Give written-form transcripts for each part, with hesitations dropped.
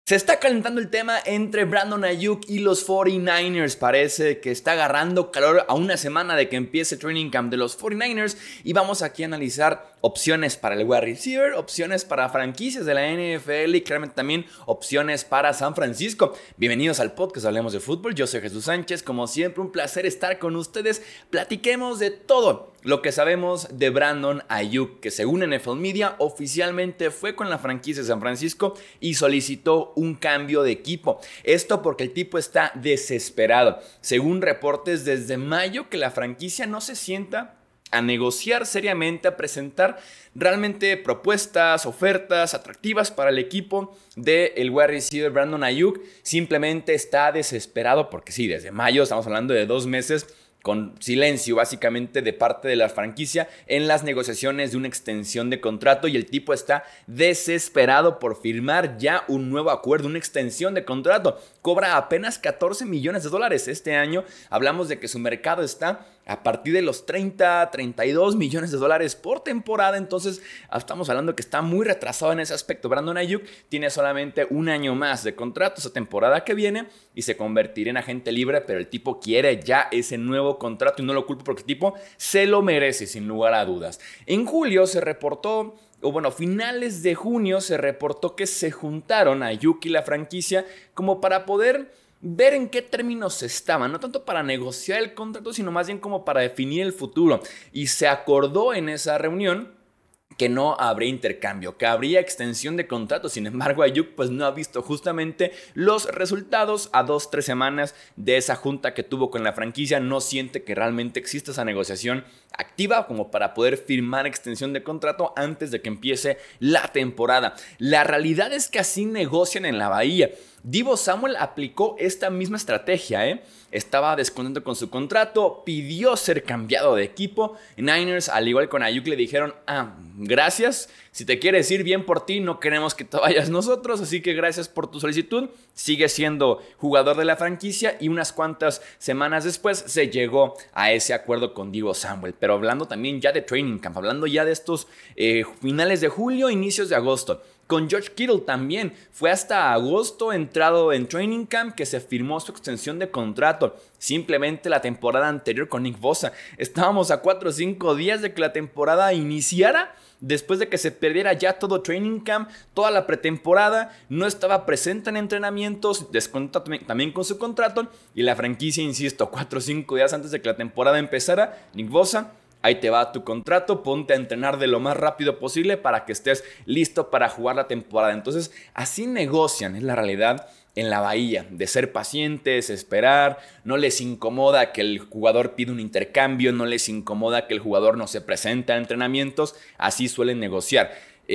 Se está calentando el tema entre Brandon Ayuk y los 49ers. Parece que está agarrando calor a una semana de que empiece el training camp de los 49ers. Y vamos aquí a analizar opciones para el wide receiver, opciones para franquicias de la NFL y claramente también opciones para San Francisco. Bienvenidos al podcast Hablemos de Fútbol. Yo soy Jesús Sánchez. Como siempre, un placer estar con ustedes. Platiquemos de todo lo que sabemos de Brandon Ayuk, que según NFL Media oficialmente fue con la franquicia de San Francisco y solicitó un cambio de equipo. Esto porque el tipo está desesperado. Según reportes desde mayo que la franquicia no se sienta a negociar seriamente, a presentar realmente propuestas, ofertas atractivas para el equipo del wide receiver Brandon Ayuk. Simplemente está desesperado porque sí, desde mayo, estamos hablando de 2 meses, con silencio básicamente de parte de la franquicia en las negociaciones de una extensión de contrato, y el tipo está desesperado por firmar ya un nuevo acuerdo, una extensión de contrato. Cobra apenas $14 millones este año. Hablamos de que su mercado está a partir de los 30, 32 millones de dólares por temporada. Entonces estamos hablando que está muy retrasado en ese aspecto. Brandon Ayuk tiene solamente un año más de contrato esa temporada que viene y se convertirá en agente libre, pero el tipo quiere ya ese nuevo contrato y no lo culpo porque el tipo se lo merece sin lugar a dudas. En julio se reportó, o bueno, finales de junio se reportó que se juntaron Ayuk y la franquicia como para poder ver en qué términos estaban, no tanto para negociar el contrato, sino más bien como para definir el futuro. Y se acordó en esa reunión que no habría intercambio, que habría extensión de contrato. Sin embargo, Ayuk pues no ha visto justamente los resultados a 2-3 semanas de esa junta que tuvo con la franquicia. No siente que realmente exista esa negociación activa como para poder firmar extensión de contrato antes de que empiece la temporada. La realidad es que así negocian en la Bahía. Deebo Samuel aplicó esta misma estrategia, Estaba descontento con su contrato, pidió ser cambiado de equipo. Niners, al igual con Ayuk, le dijeron: gracias, si te quieres ir, bien por ti, no queremos que te vayas nosotros, así que gracias por tu solicitud. Sigue siendo jugador de la franquicia, y unas cuantas semanas después se llegó a ese acuerdo con Deebo Samuel. Pero hablando también ya de training camp, hablando ya de estos finales de julio, inicios de agosto. Con George Kittle también fue hasta agosto entrado en training camp que se firmó su extensión de contrato. Simplemente la temporada anterior con Nick Bosa, estábamos a 4 o 5 días de que la temporada iniciara. Después de que se perdiera ya todo training camp, toda la pretemporada, no estaba presente en entrenamientos, descontó también con su contrato, y la franquicia, insisto, 4 o 5 días antes de que la temporada empezara: Nick Bosa, ahí te va tu contrato, ponte a entrenar de lo más rápido posible para que estés listo para jugar la temporada. Entonces, así negocian, es la realidad en la Bahía, de ser pacientes, esperar. No les incomoda que el jugador pida un intercambio, no les incomoda que el jugador no se presente a entrenamientos, así suelen negociar.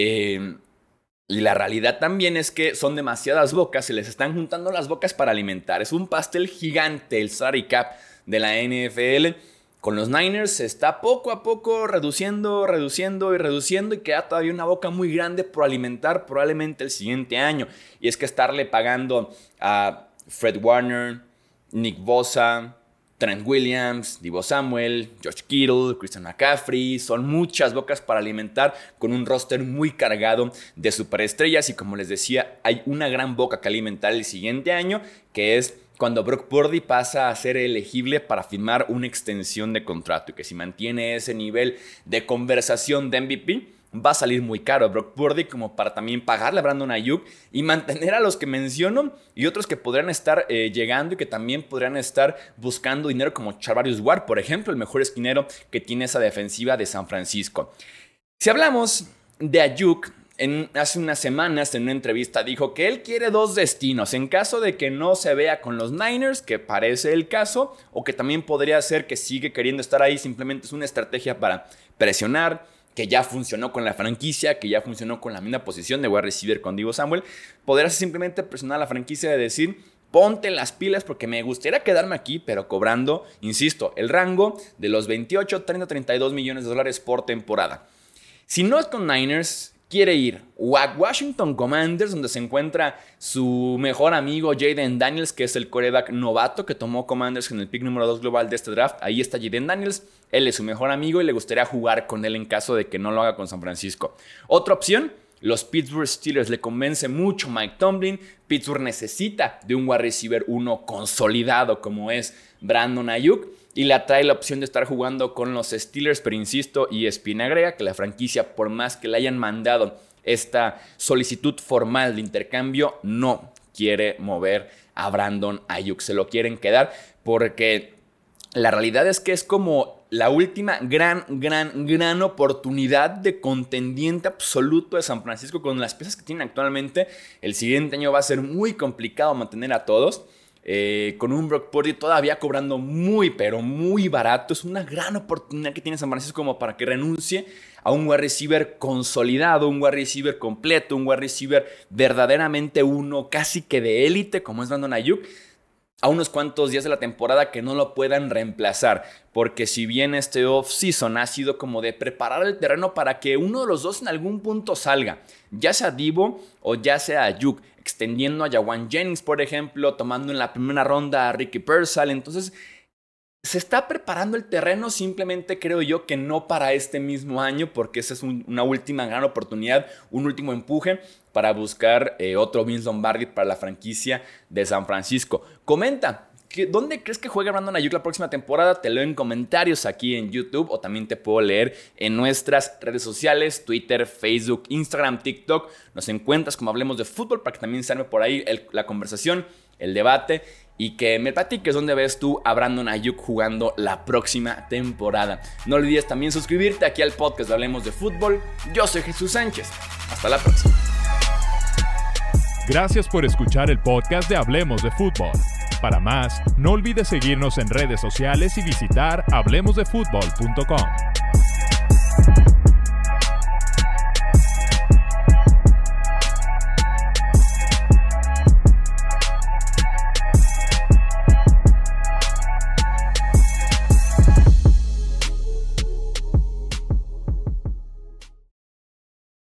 Y la realidad también es que son demasiadas bocas, se les están juntando las bocas para alimentar. Es un pastel gigante el salary cap de la NFL. Con los Niners se está poco a poco reduciendo, y queda todavía una boca muy grande por alimentar probablemente el siguiente año. Y es que estarle pagando a Fred Warner, Nick Bosa, Trent Williams, Deebo Samuel, George Kittle, Christian McCaffrey, son muchas bocas para alimentar con un roster muy cargado de superestrellas. Y como les decía, hay una gran boca que alimentar el siguiente año, que es cuando Brock Purdy pasa a ser elegible para firmar una extensión de contrato, y que si mantiene ese nivel de conversación de MVP, va a salir muy caro Brock Purdy como para también pagarle a Brandon Ayuk y mantener a los que menciono y otros que podrían estar llegando y que también podrían estar buscando dinero, como Charvarius Ward, por ejemplo, el mejor esquinero que tiene esa defensiva de San Francisco. Si hablamos de Ayuk, hace unas semanas en una entrevista dijo que él quiere 2 destinos en caso de que no se vea con los Niners, que parece el caso, o que también podría ser que sigue queriendo estar ahí, simplemente es una estrategia para presionar, que ya funcionó con la franquicia, que ya funcionó con la misma posición de wide receiver con Deebo Samuel. Podrá simplemente presionar a la franquicia de decir: ponte las pilas porque me gustaría quedarme aquí, pero cobrando, insisto, el rango de los 28, 30, 32 millones de dólares por temporada. Si no es con Niners, quiere ir o a Washington Commanders, donde se encuentra su mejor amigo Jayden Daniels, que es el quarterback novato que tomó Commanders en el pick número 2 global de este draft. Ahí está Jayden Daniels, él es su mejor amigo y le gustaría jugar con él en caso de que no lo haga con San Francisco. Otra opción, los Pittsburgh Steelers le convence mucho Mike Tomlin. Pittsburgh necesita de un wide receiver 1 consolidado como es Brandon Aiyuk y le atrae la opción de estar jugando con los Steelers, pero insisto, ESPN agrega que la franquicia, por más que le hayan mandado esta solicitud formal de intercambio, no quiere mover a Brandon Aiyuk, se lo quieren quedar porque la realidad es que es como la última gran oportunidad de contendiente absoluto de San Francisco con las piezas que tienen actualmente. El siguiente año va a ser muy complicado mantener a todos. Con un Brock Purdy todavía cobrando pero muy barato. Es una gran oportunidad que tiene San Francisco como para que renuncie a un wide receiver consolidado, un wide receiver completo, un wide receiver verdaderamente uno, casi que de élite como es Brandon Aiyuk, a unos cuantos días de la temporada que no lo puedan reemplazar. Porque si bien este off-season ha sido como de preparar el terreno para que uno de los dos en algún punto salga, ya sea Deebo o ya sea Aiyuk, extendiendo a Jauan Jennings, por ejemplo, tomando en la primera ronda a Ricky Pearsall. Entonces, se está preparando el terreno, simplemente creo yo que no para este mismo año, porque esa es una última gran oportunidad, un último empuje para buscar otro Vince Lombardi para la franquicia de San Francisco. Comenta, ¿dónde crees que juegue Brandon Aiyuk la próxima temporada? Te leo en comentarios aquí en YouTube o también te puedo leer en nuestras redes sociales, Twitter, Facebook, Instagram, TikTok. Nos encuentras como Hablemos de Fútbol para que también se arme por ahí la conversación, el debate y que me platiques dónde ves tú a Brandon Aiyuk jugando la próxima temporada. No olvides también suscribirte aquí al podcast de Hablemos de Fútbol. Yo soy Jesús Sánchez. Hasta la próxima. Gracias por escuchar el podcast de Hablemos de Fútbol. Para más, no olvides seguirnos en redes sociales y visitar hablemosdefutbol.com.